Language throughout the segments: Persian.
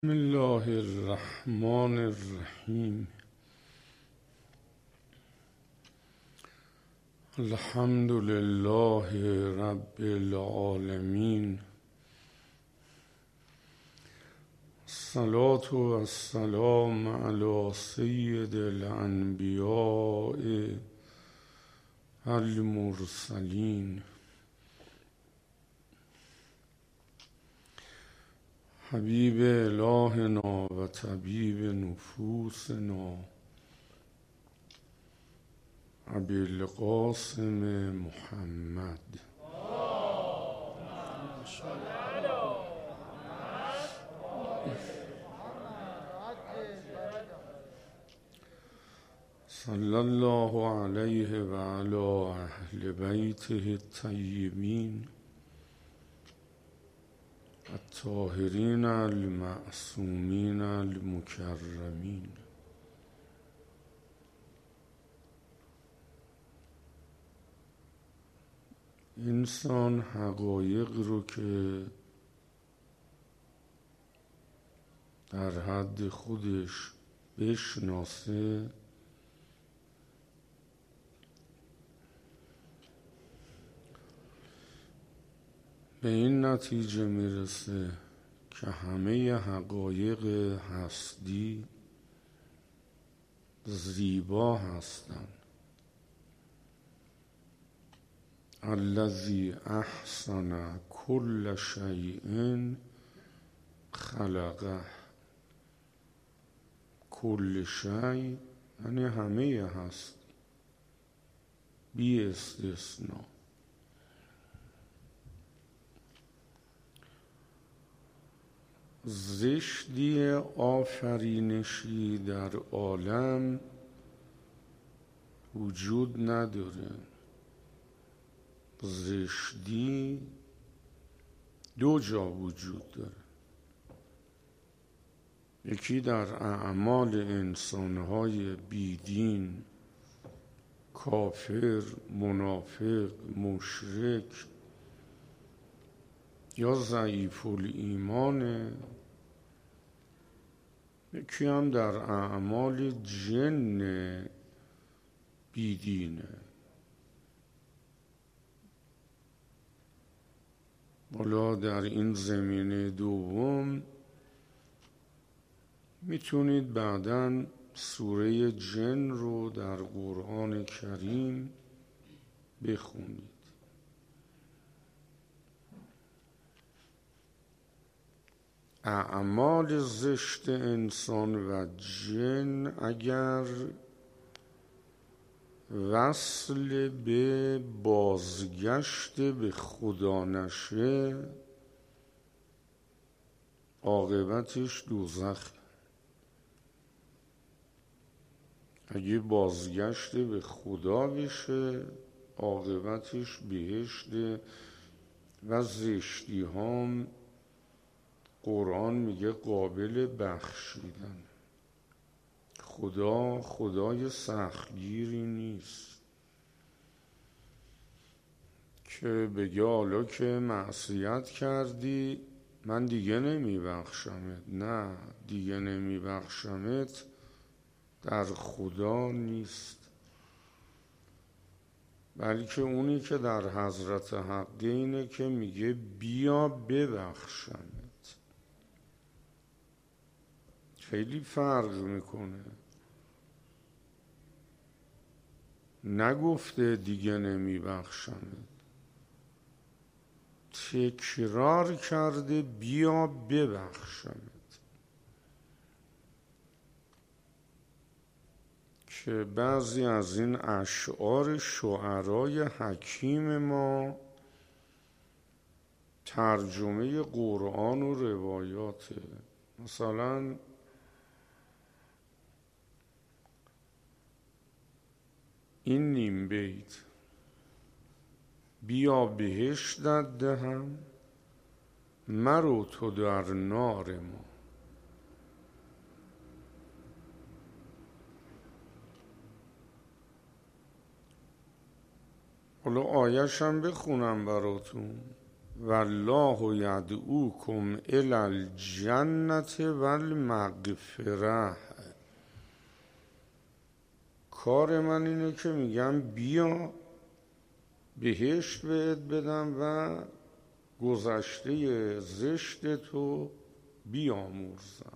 بسم الله الرحمن الرحیم. الحمد لله رب العالمین. الصلاة والسلام علی سید الانبیاء المرسلین حبیب الهنا و طبیب نفوسنا ابی القاسم محمد. صلی الله علیه و علی اهل بیته الطیبین الطاهرین المعصومین المکرمین. انسان حقایق رو که در حد خودش بشناسه به این نتیجه میرسه که همه حقایق هستی زیبا هستند. الذی احسن کل شیء خلقه. کل شیء یعنی همه هستی بی استثنا. زشتی آفرینشی در عالم وجود نداره. زشتی دو جا وجود داره. یکی در اعمال انسانهای بیدین، کافر، منافق، مشرک یا ضعیف الایمانه. یکی هم در اعمال جن بیدینه. حالا در این زمینه دوم میتونید بعداً سوره جن رو در قرآن کریم بخونید. اعمال زشت انسان و جن اگر وصل به بازگشت به خدا نشه عاقبتش دوزخ. اگه بازگشت به خدا بشه عاقبتش بهشت. و زشتی هم قرآن میگه قابل بخشیدن. خدای سختگیری نیست که بگه حالا که معصیت کردی من دیگه نمیبخشمت. نه، دیگه نمیبخشمت در خدا نیست، بلکه اونی که در حضرت حق اینه که میگه بیا ببخشمت. خیلی فرق میکنه. نگفته دیگه نمیبخشمت، تکرار کرده بیا ببخشمت. که بعضی از این اشعار شعرای حکیم ما ترجمه قرآن و روایاته. مثلا این نیم بیت: بیا بهشتت دهم مرو تو در نار ما. حالا آیه‌ش هم بخونم براتون والله یدعوکم الی الجنة والمغفرة. کار من اینه که میگم بیا بهشت بهت بدم و گذشته زشت تو بیامرزم.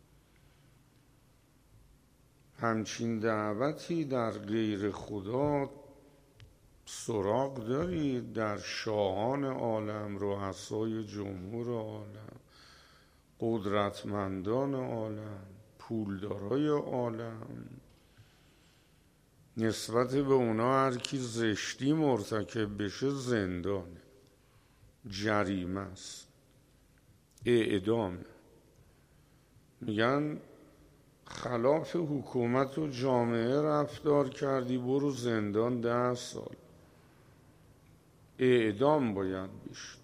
همچین دعوتی در غیر خدا سراغ دارید؟ در شاهان عالم، رؤسای جمهور عالم، قدرتمندان عالم، پولدارای عالم، نسبت به اونا هر کی زشتی مرتکب بشه زندانه، جریمه است، اعدام. میگن خلاف حکومت و جامعه رفتار کردی برو زندان 10 سال، اعدام باید بشه.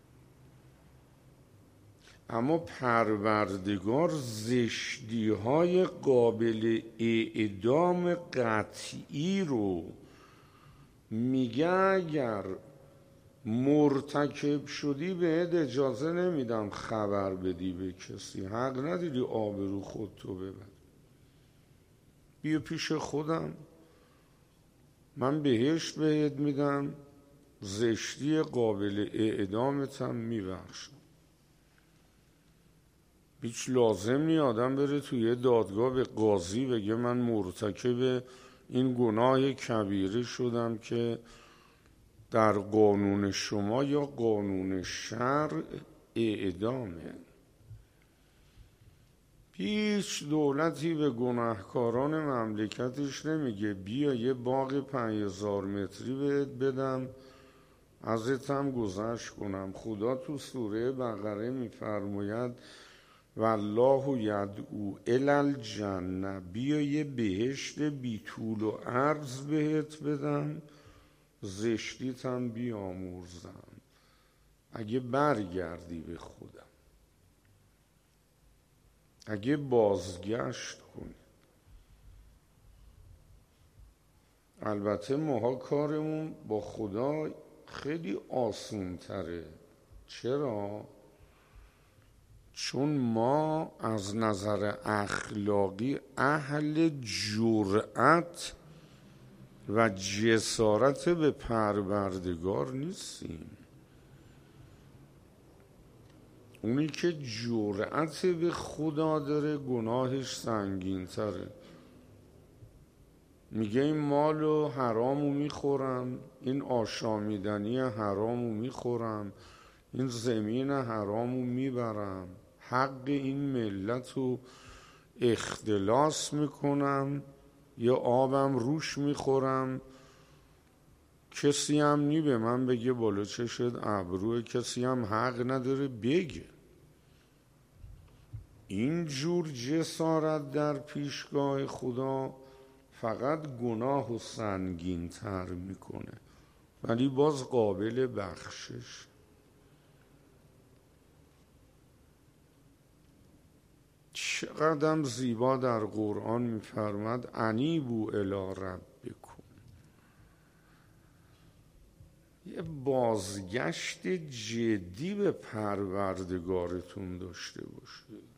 اما پروردگار زشتی های قابل اعدام قطعی رو میگه اگر مرتکب شدی بهت اجازه نمیدم خبر بدی به کسی، حق نداری آبرو خودتو ببر، بیا پیش خودم من بهشت بهت میدم، زشتی قابل اعدامتم میبخشم. هیچ لازم نی آدم بره توی دادگاه به قاضی بگه من مرتکب این گناه کبیره شدم که در قانون شما یا قانون شرع اعدامه. هیچ دولتی به گناهکاران مملکتش نمیگه بیا یه باغ 5000 متری بهت بدم ازتم گذشت کنم. خدا تو سوره بقره میفرماید والله یدعو الی الجنه، بیا یه بهشت بی طول و عرض بهت بدم، زشتیتم بیامرزم اگه برگردی به خودم، اگه بازگشت کنی. البته ماها کارمون با خدا خیلی آسون تره. چرا؟ چون ما از نظر اخلاقی اهل جرأت و جسارت به پروردگار نیستیم. اونی که جرأت به خدا داره گناهش سنگین تره. میگه این مالو حرامو میخورم، این آشامیدنی حرامو میخورم، این زمین حرامو میبرم، حق این ملتو اختلاس میکنم یا آبم روش میخورم. کسی هم نی به من بگه بالا چشت ابروه، کسی هم حق نداره بگه. این جور جسارت در پیشگاه خدا فقط گناه و سنگین تر میکنه، ولی باز قابل بخشش. چقدر زیبا در قرآن میفرماد انیبوا الی ربکم، یه بازگشت جدی به پروردگارتون داشته باشید.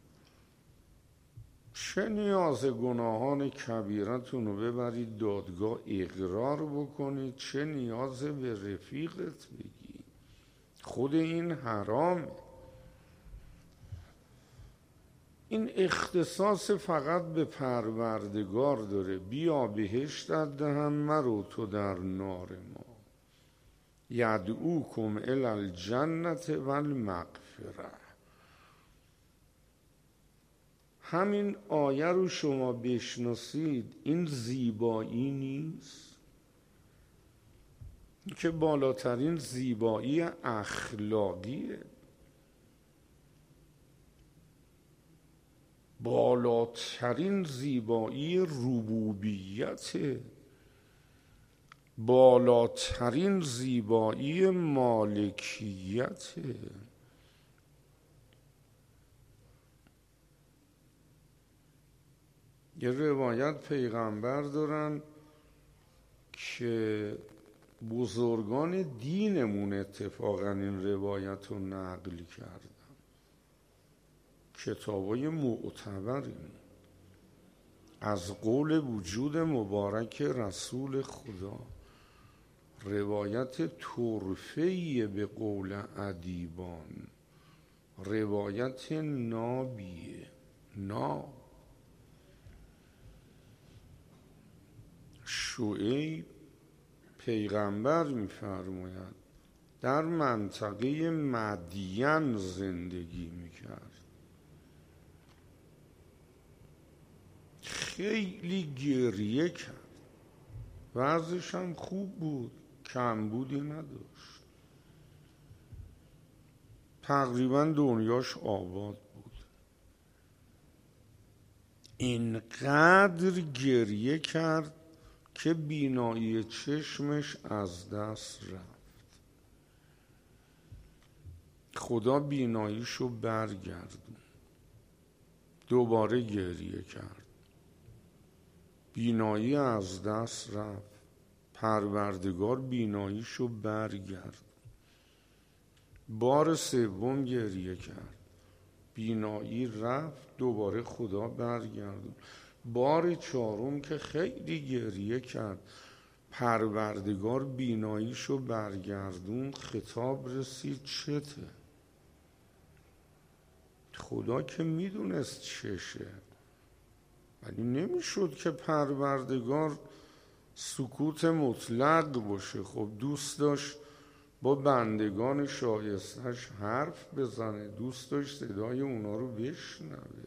چه نیاز گناهان کبیرتون رو ببرید دادگاه اقرار بکنید، چه نیاز به رفیقت بگی خود این حرام. این اختصاص فقط به پروردگار داره. بیا بهشتت دهم مرو تو در نار ما، یدعوکم الی الجنة والمغفرة. همین آیه رو شما بشناسید، این زیبایی نیست که بالاترین زیبایی اخلاقیه، بالاترین زیبایی ربوبیته، بالاترین زیبایی مالکیته. یه روایت پیغمبر دارن که بزرگان دینمون اتفاقا این روایت رو نقل کردن، کتابای معتبریم از قول وجود مبارک رسول خدا. روایت طرفه‌ای به قول ادیبان، روایت نابیه. شعیب پیغمبر می‌فرماید در منطقه مدین زندگی می‌کرد. خیلی گریه کرد، وضعش هم خوب بود، کمبودی نداشت، تقریبا دنیاش آباد بود. اینقدر گریه کرد که بینایی چشمش از دست رفت. خدا بیناییشو برگردون. دوباره گریه کرد، بینایی از دست رفت. پروردگار بیناییشو برگرد. بار سوم گریه کرد، بینایی رفت، دوباره خدا برگردون. بار چهارم که خیلی گریه کرد، پروردگار بیناییشو برگردون. خطاب رسید چته؟ خدا که میدونست چشه، ولی نمیشد که پروردگار سکوت مطلق باشه. خب دوست داشت با بندگان شایستش حرف بزنه، دوست داشت صدای اونا رو بشنوه.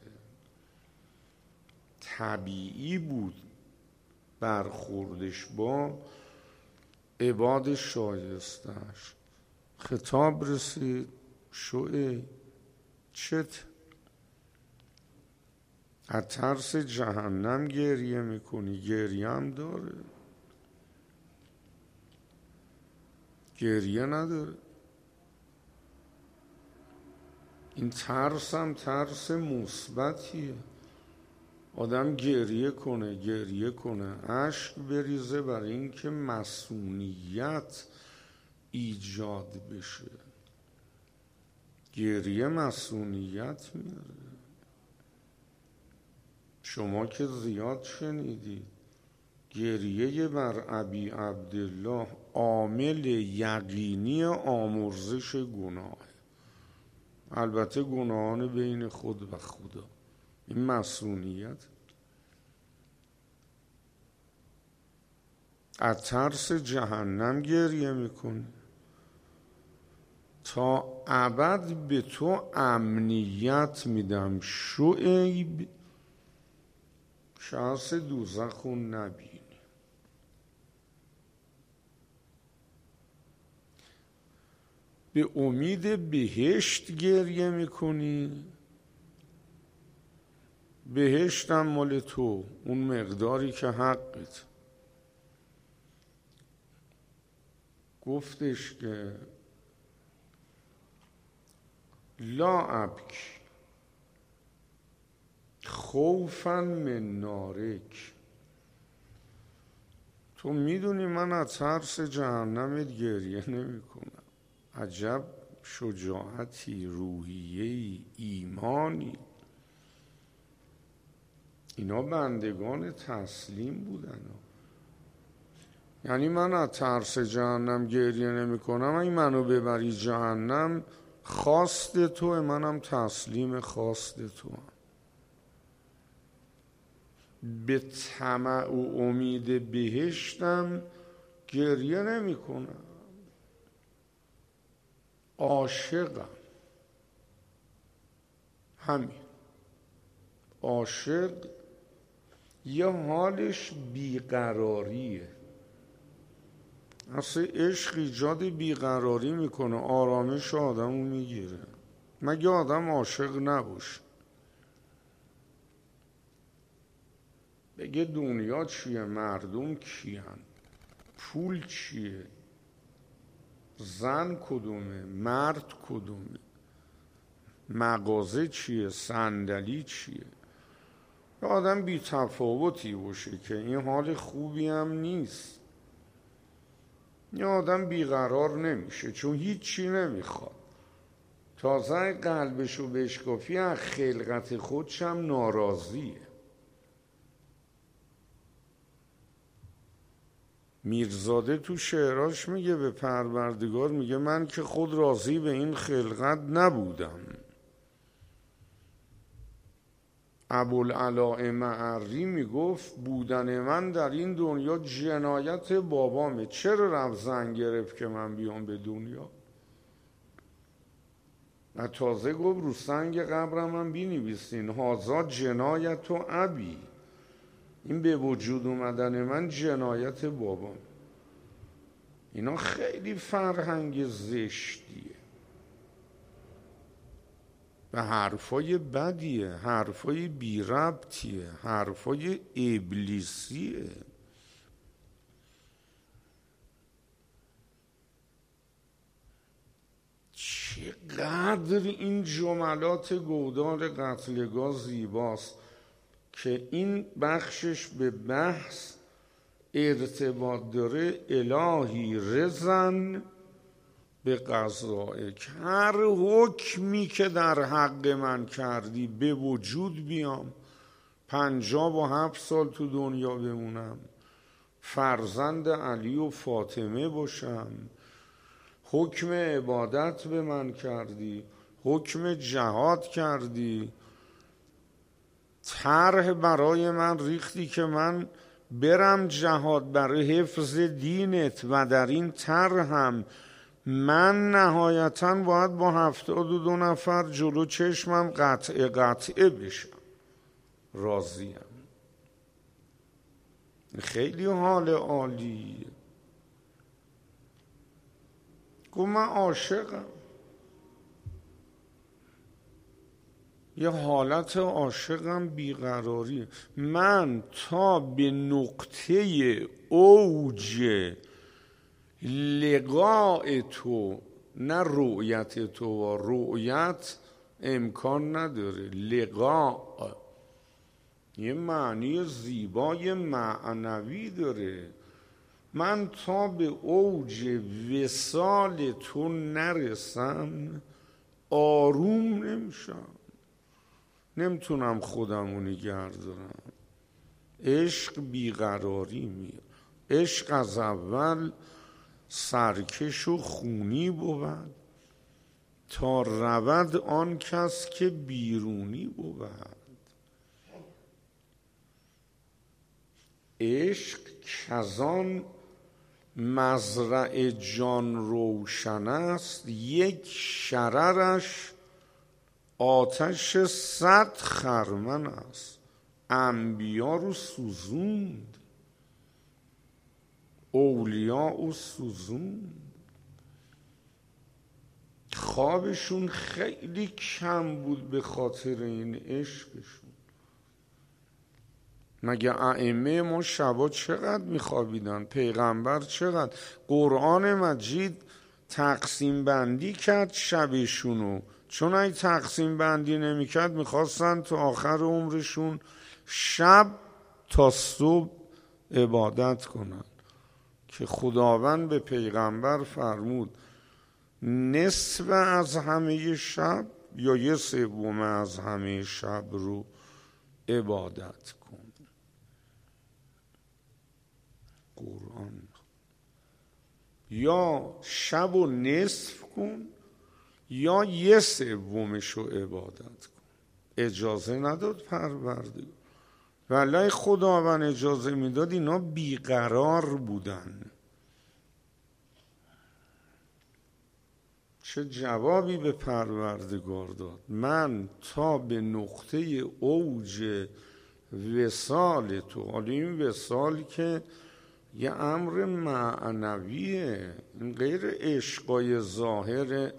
طبیعی بود برخوردش با عباد شایستش. خطاب رسید شعیب چت؟ از ترس جهنم گریه میکنی؟ گریه هم داره، گریه نداره. این ترس هم ترس مثبتیه. آدم گریه کنه اشک بریزه برای اینکه مسئولیت ایجاد بشه. گریه مسئولیت میاره. شما که زیاد شنیدید گریه بر ابی عبدالله عامل یقینی آمرزش گناه. البته گناهان بین خود و خدا، این مسئولیت. از ترس جهنم گریه میکنه، تا ابد به تو امنیت میدم شعیب، شانس دوزخ رو نبینی. به امید بهشت گریه میکنی، بهشت هم مال تو، اون مقداری که حقت. گفتش که لا ابکی خوفا من نارک. تو میدونی من از ترس جهنمت گریه نمی کنم. عجب شجاعتی، روحیه‌ای، ایمانی. اینا بندگان تسلیم بودن. یعنی من از ترس جهنم گریه نمی کنم، اگه منو ببری جهنم خواست توه، منم تسلیم خواست تو هم. به طمع و امید بهشتم گریه نمی کنم، عاشقم. همین. عاشق یه حالش بیقراریه. اصلا عشق ایجاد بیقراری میکنه، آرامش آدمو میگیره. مگه آدم عاشق نباشه؟ بگه دنیا چیه، مردم کیان، پول چیه، زن کدومه، مرد کدومه، مغازه چیه، صندلی چیه. آدم بی تفاوتی باشه که این حال خوبی هم نیست. یه آدم بیقرار نمیشه چون هیچی نمیخواد. تازه قلبشو بشکافی از خلقت خودش هم ناراضیه. میرزاده تو شعراش میگه به پروردگار، میگه من که خود راضی به این خلقت نبودم. ابوالعلاء معری میگفت بودن من در این دنیا جنایت بابامه، چرا رفت زن گرفت که من بیام به دنیا؟ و تازه گفت رو سنگ قبرم هم بینویسین هازا جنایت و ابی، این به وجود اومدن من جنایت بابام. اینا خیلی فرهنگ زشتیه و حرفای بدیه، حرفای بی ربطیه، حرفای ابلیسیه. چقدر این جملات گودال قتلگاه زیباست که این بخشش به بحث ارتباط داره. الهی رزن به قضایک، هر حکمی که در حق من کردی به وجود بیام، 57 سال تو دنیا بمونم، فرزند علی و فاطمه باشم، حکم عبادت به من کردی، حکم جهاد کردی، طرح برای من ریختی که من برم جهاد برای حفظ دینت و در این طرح هم من نهایتاً باید با 72 نفر جلو چشمم قطعه بشم. راضیم. خیلی حال عالیه. گفت من عاشقم. یه حالت عاشقم بیقراری. من تا به نقطه اوج لقاء تو، نه رؤیت تو، رؤیت امکان نداره، لقاء یه معنی زیبای معنوی داره. من تا به اوج وصال تو نرسم آروم نمیشم، نمیتونم خودمو نگه دارم. عشق بیقراری میاد. عشق از اول سرکش و خونی بود تا رود آن کس که بیرونی بود. عشق کزان مزرع جان روشن است، یک شررش آتش 100 خرمن است. انبیا رو سوزوند، اولیا رو سوزوند. خوابشون خیلی کم بود به خاطر این عشقشون. مگه ائمه ما شبا چقدر میخوابیدن؟ پیغمبر چقدر؟ قرآن مجید تقسیم بندی کرد شبشونو، چون اگه تقسیم بندی نمیکرد میخواستن تا آخر عمرشون شب تا صبح عبادت کنن که خداوند به پیغمبر فرمود نصف از همه شب یا 1/3 از همه شب رو عبادت کن. قرآن یا شب و نصف کن یا 1/3 رو عبادت کن. اجازه نداد پروردگار. ولی خداوند اجازه میداد اینا بیقرار بودن. چه جوابی به پروردگار داد؟ من تا به نقطه اوج وصال تو، حالا این وصال که یه امر معنویه، این غیر عشقای ظاهره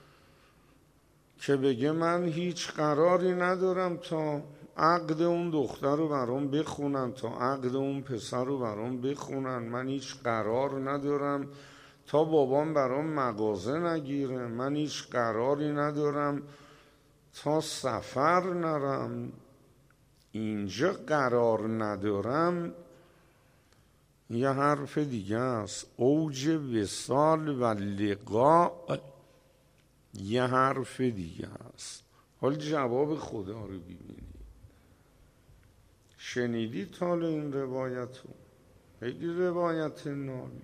که بگه من هیچ قراری ندارم تا عقد اون دختر رو برام بخونن، تا عقد اون پسر رو برام بخونن، من هیچ قرار ندارم تا بابام برام مغازه نگیره، من هیچ قراری ندارم تا سفر نرم. اینجا قرار ندارم یه حرف دیگه است. اوج وصال و لقاء یه حرف دیگه است. حال جواب خدا رو ببینید. شنیدید حال این روایت رو؟ خیلی روایت نابی.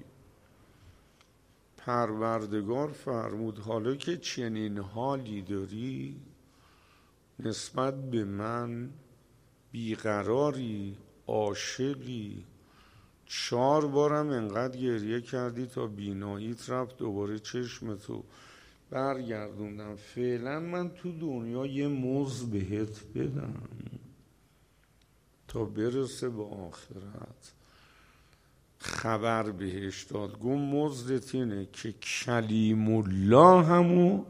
پروردگار فرمود حالا که چنین حالی داری نسبت به من بیقراری، عاشقی، 4 بارم انقدر گریه کردی تا بیناییت رفت، دوباره چشمتو برگردوندم، فعلا من تو دنیا یه مزد بهت بدم تا برسه به آخرت. خبر بهش داد، گم مزدت اینه که کلیم الله همو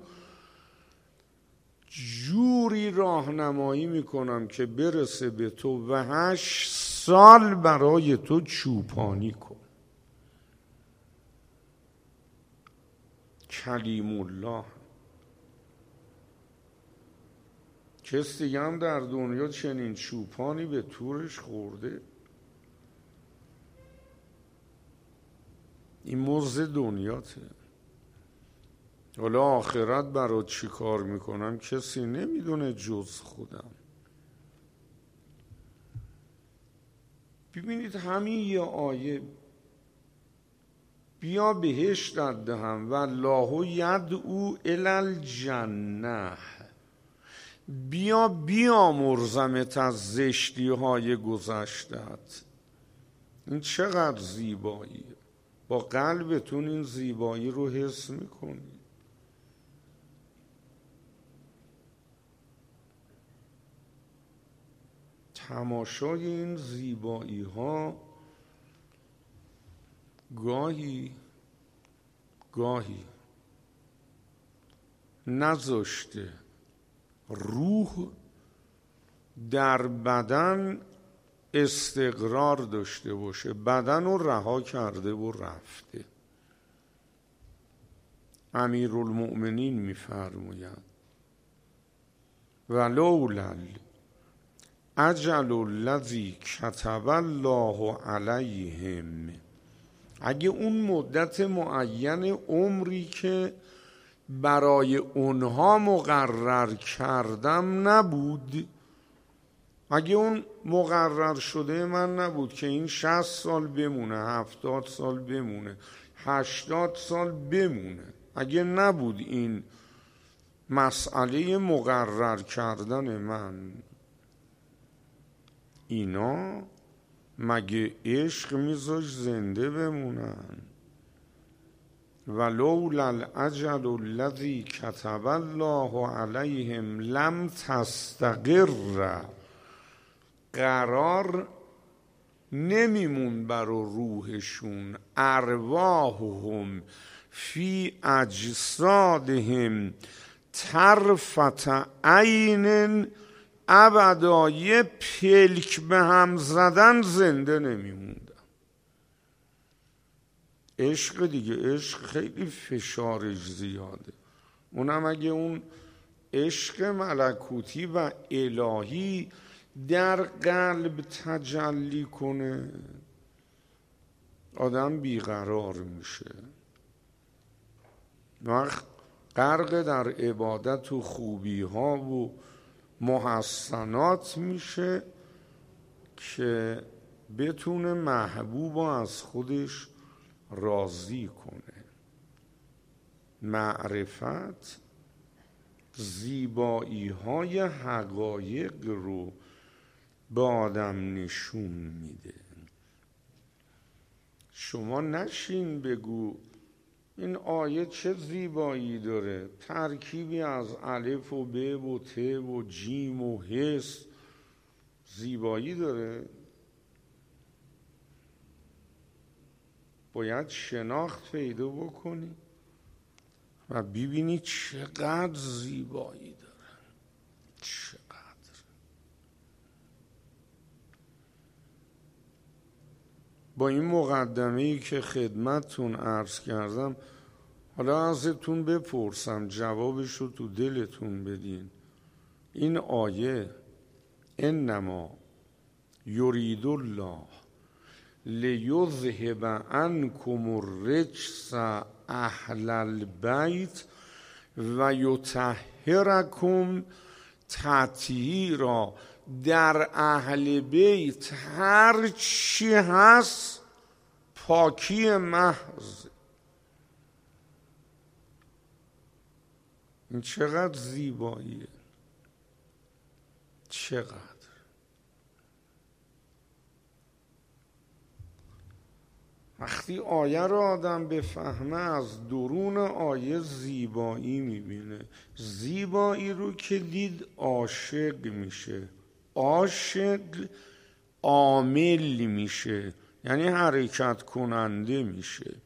جوری راهنمایی میکنم که برسه به تو و 8 سال برای تو چوپانی کن. کلیم الله. کس دیگه هم در دنیا چنین چوپانی به تورش خورده؟ این مزد دنیاته. حالا آخرت برات چی کار میکنم کسی نمیدونه جز خودم. ببینید همین یه آیه، بیا بهشتت دهم والله یدعو الی الجنه، بیا بیامرزمت از زشتی های گذشتت. این چقدر زیباییه. با قلبتون این زیبایی رو حس میکنید. تماشای این زیبایی ها گاهی نذاشته روح در بدن استقرار داشته باشه، بدن رو رها کرده و رفته. امیرالمؤمنین میفرماید ولولا اجل الذی کتب الله علیهم، اگه اون مدت معین عمری که برای اونها مقرر کردم نبود، اگه اون مقرر شده من نبود که این 60 سال بمونه، 70 سال بمونه، 80 سال بمونه، اگه نبود این مسئله مقرر کردن من، اینا مگه عشق میذاش زنده بمونن؟ ولولا الاجل الذی کتب الله علیهم لم تستقر، قرار نمیمون برا روحشون، ارواحهم فی اجسادهم طرفة عین، ابدا یه پلک به هم زدن زنده نمیموندن. عشق دیگه، عشق خیلی فشارش زیاده. اونم اگه اون عشق ملکوتی و الهی در قلب تجلی کنه آدم بیقرار میشه، وقت غرق در عبادت و خوبی ها و محسنات میشه که بتونه محبوب از خودش راضی کنه. معرفت زیبایی های حقایق رو به آدم نشون میده. شما نشین بگو این آیه چه زیبایی داره، ترکیبی از الف و ب و ت و جیم و حس زیبایی داره. باید شناخت پیدا بکنی و ببینی چقدر زیبایی داره، چقدر. با این مقدمه‌ای که خدمتتون عرض کردم، حالا ازتون بپرسم جوابش رو تو دلتون بدین. این آیه انما یرید الله لیذهب عنکم الرجس اهل البیت و یطهرکم تطهیرا. در اهل بیت هر چی هست پاکی محض. این چقدر زیباییه، چقدر. وقتی آیه رو آدم بفهمه از درون آیه زیبایی میبینه. زیبایی رو که دید عاشق میشه، عاشق عامل میشه، یعنی حرکت کننده میشه.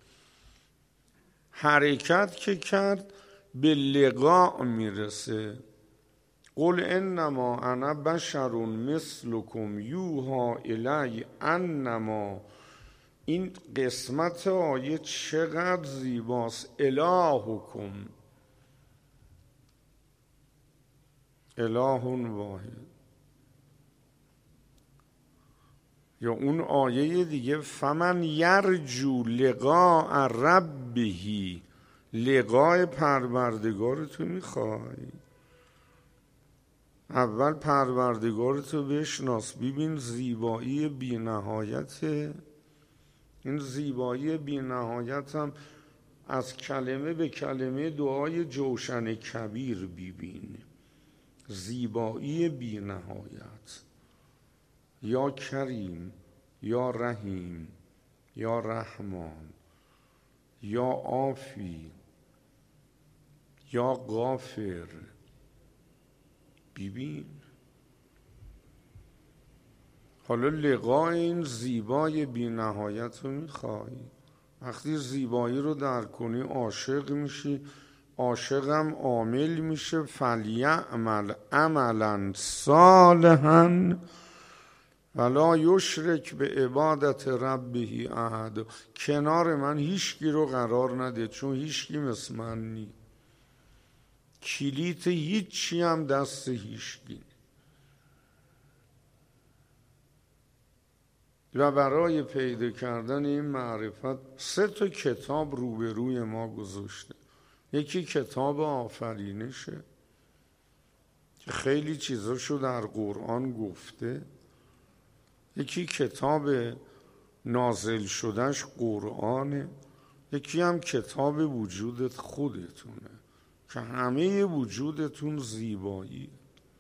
حرکت که کرد به لقاء میرسه. قل انما انا بشر مثلکم یوحی الی انما. این قسمت آیه چقدر زیباست. الهکم اله واحد. یا اون آیه دیگه فمن یرجو لقاء ربه. لقاء پروردگارتو میخوای، اول پروردگارتو بشناس، ببین زیبایی بی نهایته. این زیبایی بی نهایت هم از کلمه به کلمه دعای جوشن کبیر ببین. زیبایی بی نهایت. یا کریم، یا رحیم، یا رحمان، یا عافی، یا غافر. ببین حالا لقای این زیبای بی نهایت رو میخوای. وقتی زیبایی رو درک کنی عاشق میشی، عاشقم عامل میشه. فلیعمل عملا صالحا ولا یشرک به عبادت ربه احد. کنار من هیچکی رو قرار نده، چون هیچکی مثل من نی. کلیت هیچی هم دست هیچکی. و برای پیدا کردن این معرفت 3 کتاب روبروی ما گذاشته. یکی کتاب آفرینشه که خیلی چیزاشو در قرآن گفته. یکی کتاب نازل شدهش قرآنه. یکی هم کتاب وجودت خودتونه که همه وجودتون زیبایی،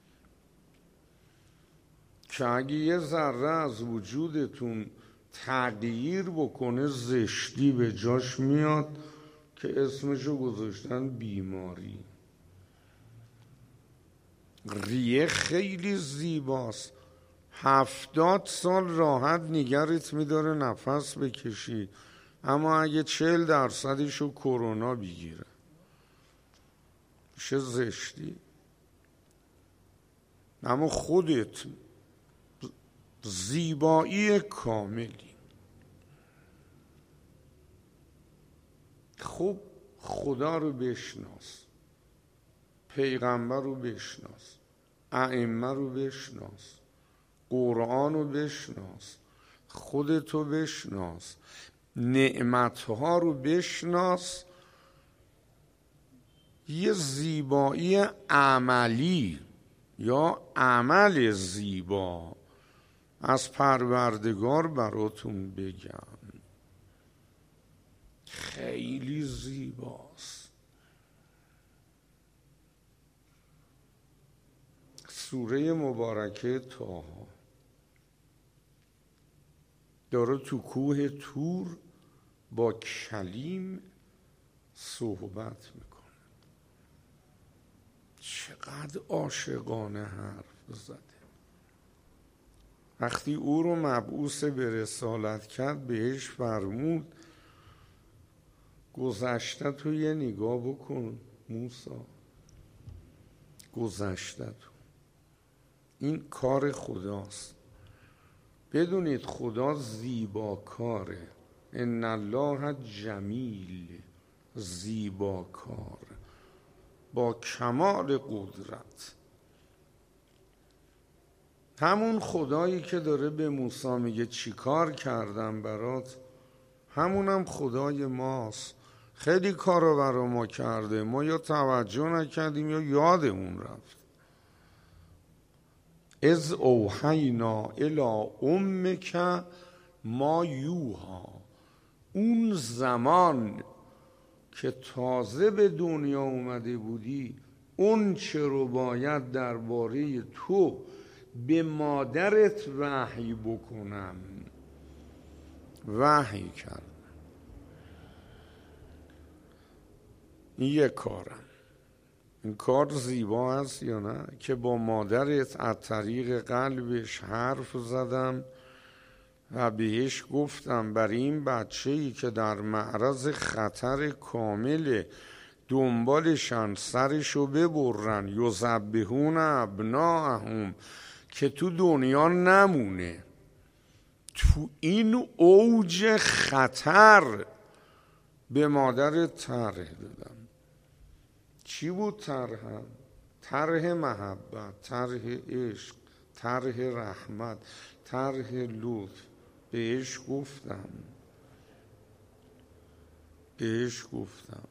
که اگه یه ذره از وجودتون تغییر بکنه زشتی به جاش میاد که اسمشو گذاشتن بیماری. ریه خیلی زیباست. 70 سال راحت نگرت میداره نفس بکشی، اما اگه 40% کرونا بگیره میشه زشتی. اما خودت زیبایی کاملی. خب خدا رو بشناس، پیغمبر رو بشناس، ائمه رو بشناس، قرآن رو بشناس، خودتو بشناس، نعمتها رو بشناس. یه زیبایی عملی یا عمل زیبا از پروردگار براتون بگم. خیلی زیباست. سوره مبارکه طه داره تو کوه طور با کلیم صحبت میکنه. چقدر عاشقانه حرف زده. وقتی او رو مبعوث به رسالت کرد بهش فرمود گذشته تو یه نگاه بکن موسی، گذشته تو. این کار خداست. بدونید خدا زیباکاره. ان الله جمیل، زیباکار با کمال قدرت. همون خدایی که داره به موسی میگه چی کار کردم برات، همونم خدای ماست. خیلی کارا برا ما کرده، ما یا توجه نکردیم یا یادمون رفت. از اوحینا الی امک ما یوها، اون زمان که تازه به دنیا اومده بودی، اون چه رو باید درباره تو به مادرت وحی بکنم، وحی کردم. این یک کارم. این کار زیبا است یا نه؟ که با مادرت از طریق قلبش حرف زدم و بهش گفتم برای این بچه‌ای که در معرض خطر کامل دنبالشان سرشو ببرن، یذبحون ابناءهم، که تو دنیا نمونه. تو این اوج خطر به مادر طرح دادم. چی بود طرحم؟ طرح محبت، طرح عشق، طرح رحمت، طرح لطف. بهش گفتم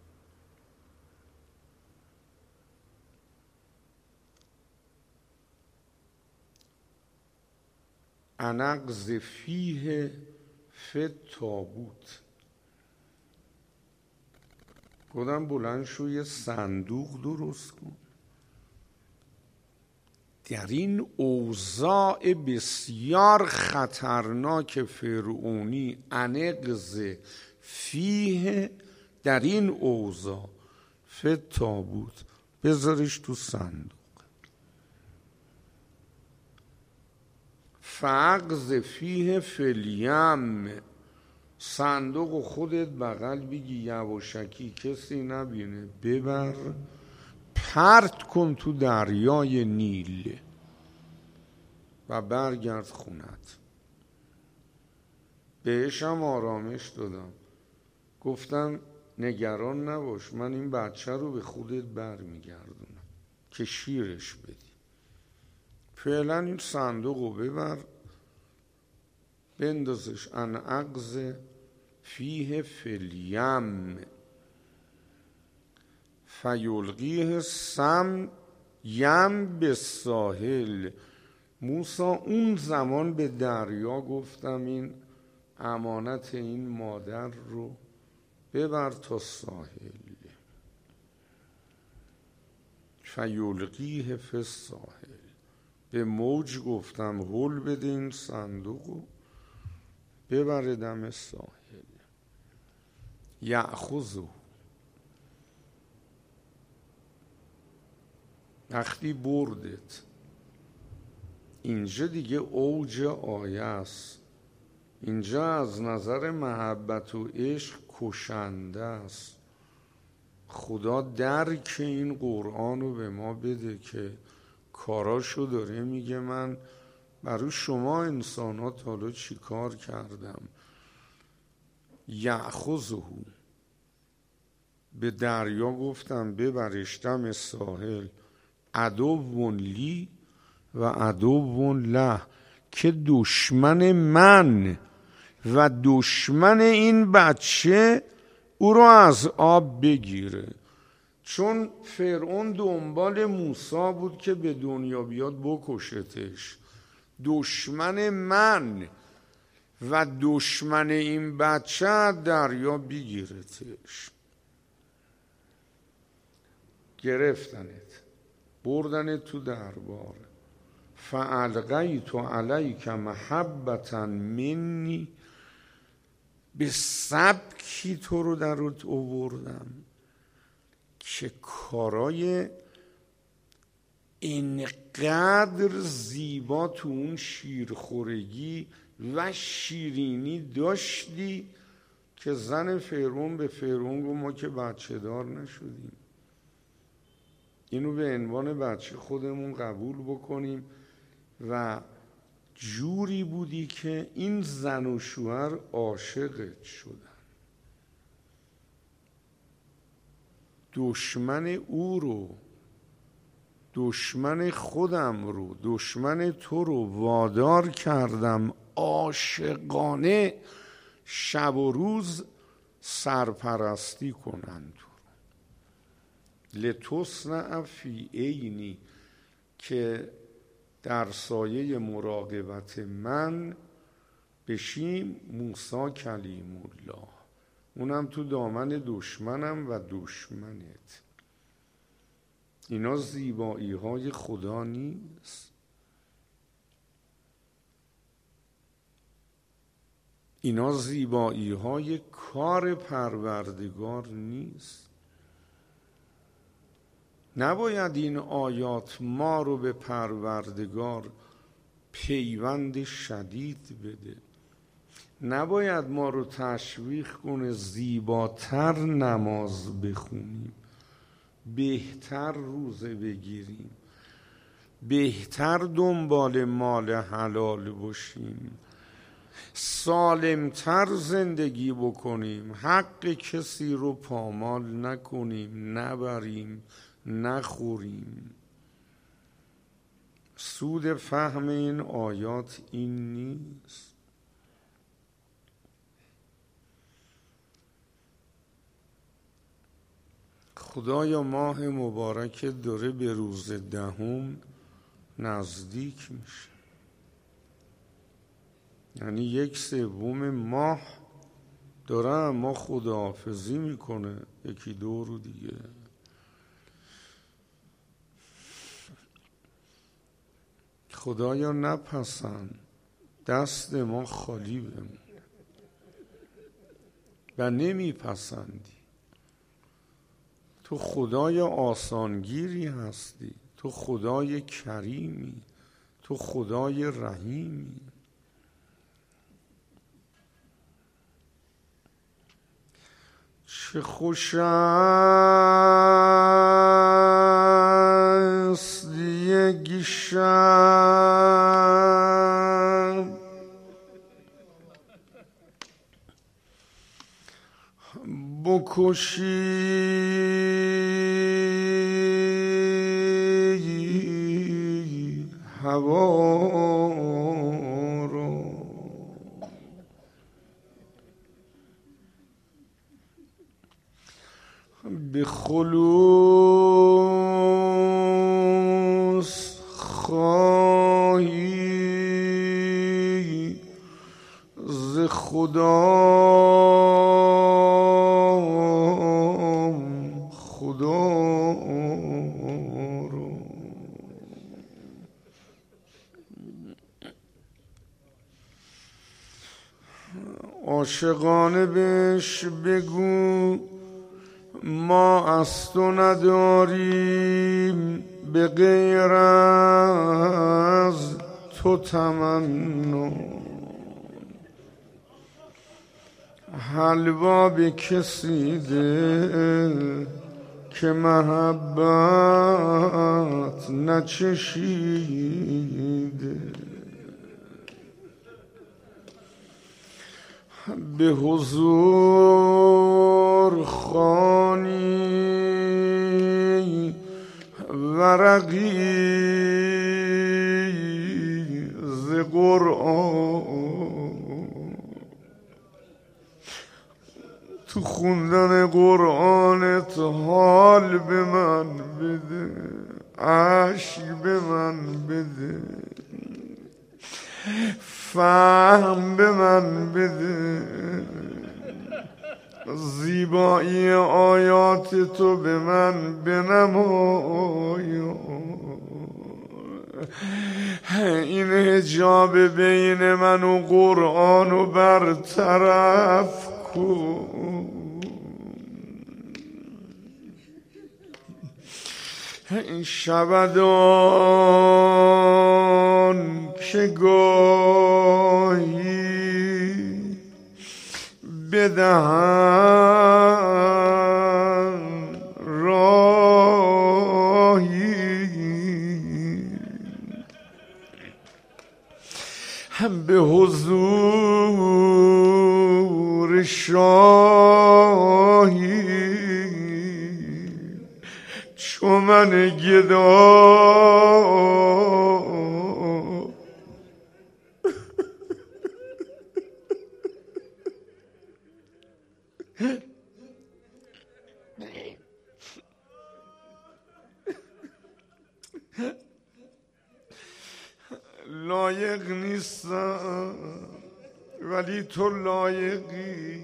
انقذ فیه فی التابوت، گفتم بلند شو یه صندوق درست کن. در این اوضاع بسیار خطرناک فرعونی، انقذ فیه، در این اوضاع، فی التابوت، بذارش تو صندوق. فاغذ فیه فی الیم، صندوق خودت بغل بگی یواشکی کسی نبینه، ببر پرت کن تو دریای نیل و برگرد خونت. بهشم آرامش دادم، گفتم نگران نباش، من این بچه رو به خودت برمیگردونم که شیرش بدی. فعلا این صندوق رو ببر بندازش انقذ فیه فی الیم فیلقیه سم یم به ساحل. موسی اون زمان به دریا گفتم این امانت این مادر رو ببر تا ساحل. فیلقیه فی الساحل، به موج گفتم هل بده این صندوق رو ببره دم ساحل. یأخذه، وقتی بردت. اینجا دیگه اوج آیه است، اینجا از نظر محبت و عشق کشنده است. خدا درک این قرآن رو به ما بده که کاراشو داره میگه من برای شما انسانات حالا چی کار کردم. یأخذه، به دریا گفتم ببرش دم ساحل. عدو لی و عدو له، که دشمن من و دشمن این بچه او رو از آب بگیره. چون فرعون دنبال موسی بود که به دنیا بیاد بکشتش. دشمن من و دشمن این بچه دریا بگیرتش. گرفتنت، بردن تو دربار. فالقیت علیک محبتا منی، به سبکی تو رو درت آوردم که کارای اینقدر زیبا تو اون شیرخورگی و شیرینی داشتی که زن فرعون به فرعون گفت ما که بچه دار نشدیم، اینو به عنوان بچه خودمون قبول بکنیم. و جوری بودی که این زن و شوهر عاشقت شدن. دشمن او رو دشمن خودم رو، دشمن تو رو وادار کردم عاشقانه شب و روز سرپرستی کنند. لتصنع فی عینی، که در سایه مراقبت من بشیم موسی کلیم الله، اونم تو دامن دشمنم و دشمنت. اینا زیبایی های خدا نیست؟ اینا زیبایی های کار پروردگار نیست؟ نباید این آیات ما رو به پروردگار پیوند شدید بده؟ نباید ما رو تشویق کنه زیباتر نماز بخونیم، بهتر روزه بگیریم، بهتر دنبال مال حلال باشیم، سالمتر زندگی بکنیم، حق کسی رو پامال نکنیم، نبریم، نخوریم؟ سود فهم این آیات این نیست. خدایا ماه مبارک داره به روز 10 نزدیک میشه، یعنی 1/3 ماه داره اما خداحافظی میکنه، 1-2 رو دیگه. خدایا نپسند دست ما خالی بمون و نمیپسندی. تو خدای آسانگیری هستی، تو خدای کریمی، تو خدای رحیمی. چه خوش است یک شب بکشی هوا رو، به خلوص خواهی ز خدا رو. عاشقانه بهش بگو ما از تو نداریم به غیر از تو تمنا. حلوا به کسی ده که محبت نچشیده، به حضور خوانی ورقی ز قرآن. تو خوندن قرآنت حال به من بده، عشق به من بده، فهم به من بده، زیبایی آیات تو به من بنمایا. این حجاب بین من و قرآن رو برطرف کن. این شبدان که گاهی بدهن راهی، به حضور شاهی چو من گدا لایق نیستم ولی تو لایقی،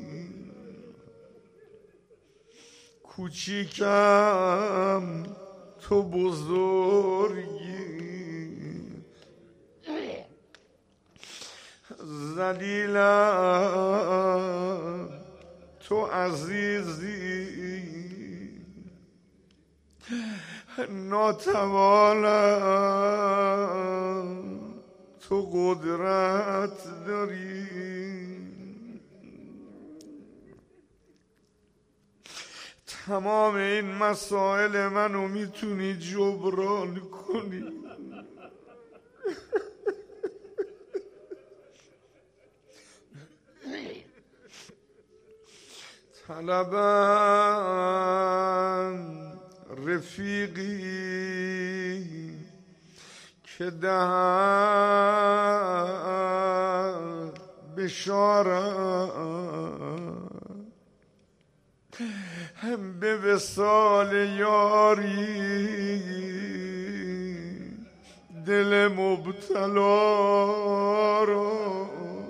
کوچیکم تو بزرگی، ذلیلم تو عزیزی، ناتوانم تو قدرت داری، تمام این مسائل منو میتونی جبران کنی. طلبم رفیقی که دهد بشارت به وصال یاری دل مبتلا را.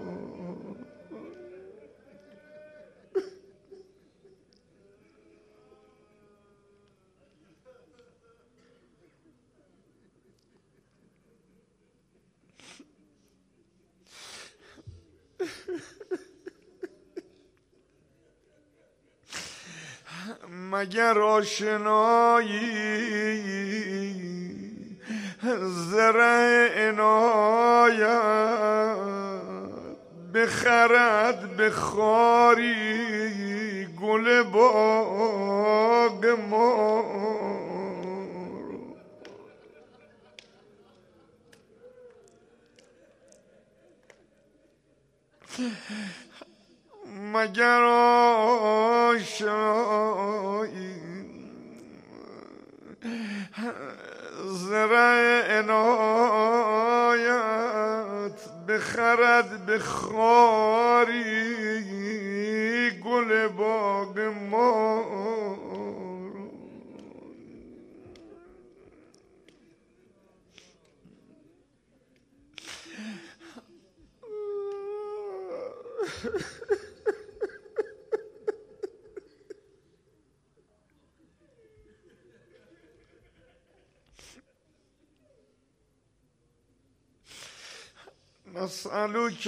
مگر آشنایی زرع عنایت بخرد به خاری گل باغ ما، مگر آشنایی زرع عنایت بخرد به خاری گل باغ ما، نسألك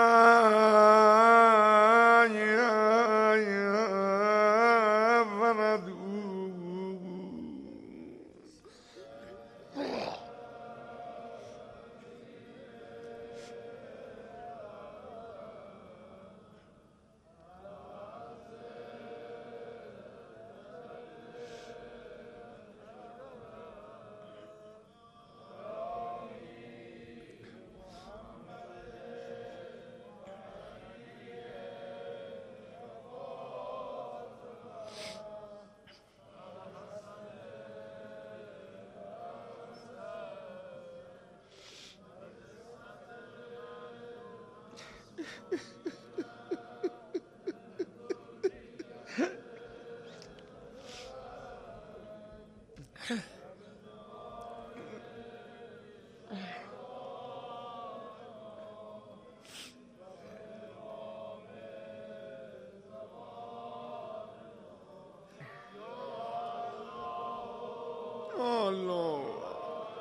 الله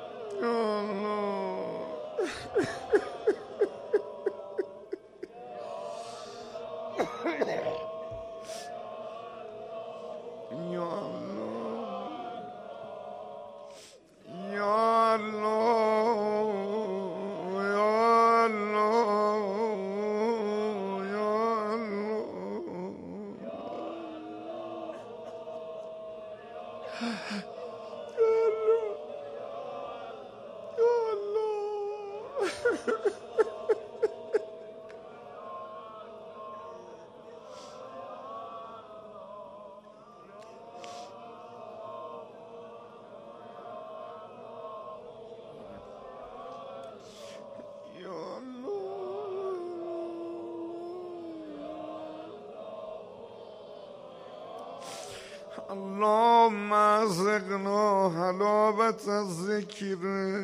الله اللهم ازقنا حلاوت الذکر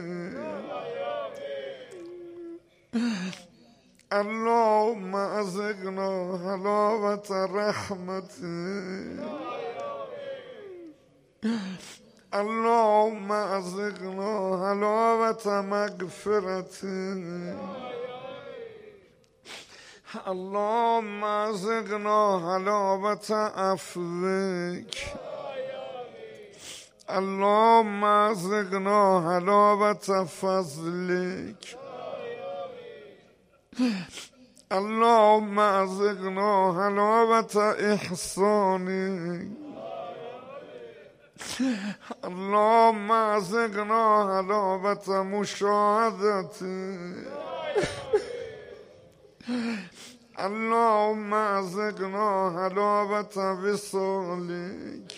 اللهم ازقنا حلاوت رحمت اللهم ازقنا حلاوت مغفرت اللهم ازقنا حلاوت عفوك اللهم ازقنا حلاوت فضلك اللهم ازقنا حلاوت احسانك اللهم ازقنا حلاوت مشاهدتك اللهم ازقنا حلاوت وصالك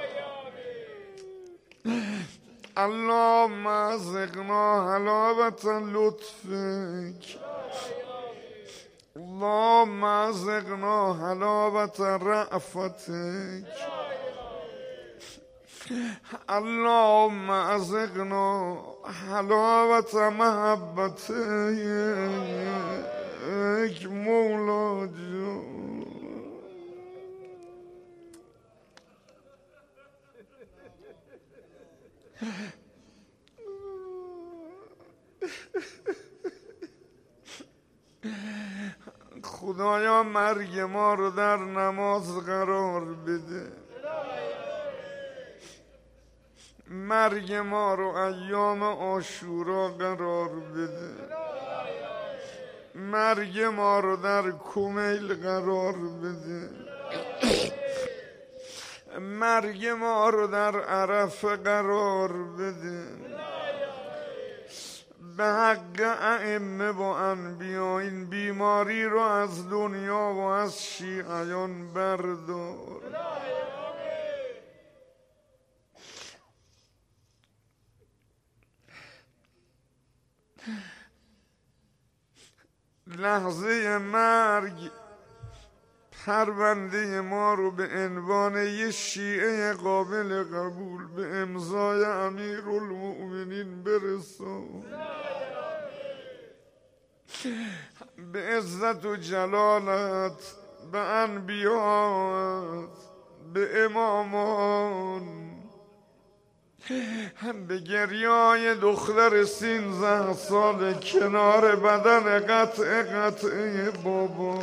اللهم ازقنا حلاوت لطفك اللهم ازقنا حلاوت رأفتك اللهم ازقنا حلاوت محبتك مولا جان خدایا مرگ ما رو در نماز قرار بده مرگ ما رو ایام عاشورا قرار بده مرگ ما رو در کمیل قرار بده مرگ ما رو در عرفه قرار بده به حق ائمه و انبیا این بیماری رو از دنیا و از شیعیان بردار لحظه مرگ پرونده ما رو به عنوان یه شیعه قابل قبول به امضای امیرالمؤمنین برسون به عزت و جلالت به انبیات به امامان به گریای دختر 13 سال کنار بدن قطعه بابا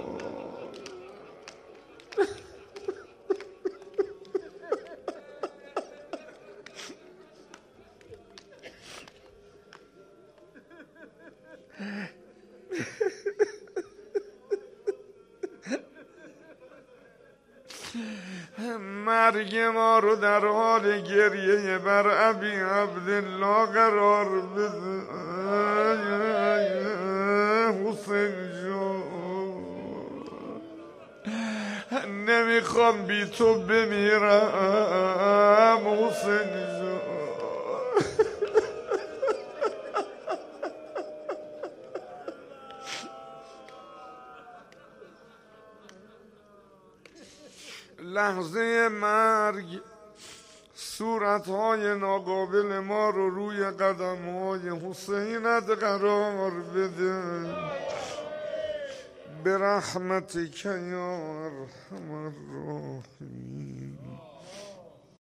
مرگ ما رو در حال گریه بر ابی عبدالله قرار بده حسین جان نمیخوام بی تو بمیرم حسین جان لحظه مرگ صورتهای ناقابل ما رو روی قدمهای حسینت قرار بده برحمتک یا ارحم الراحمین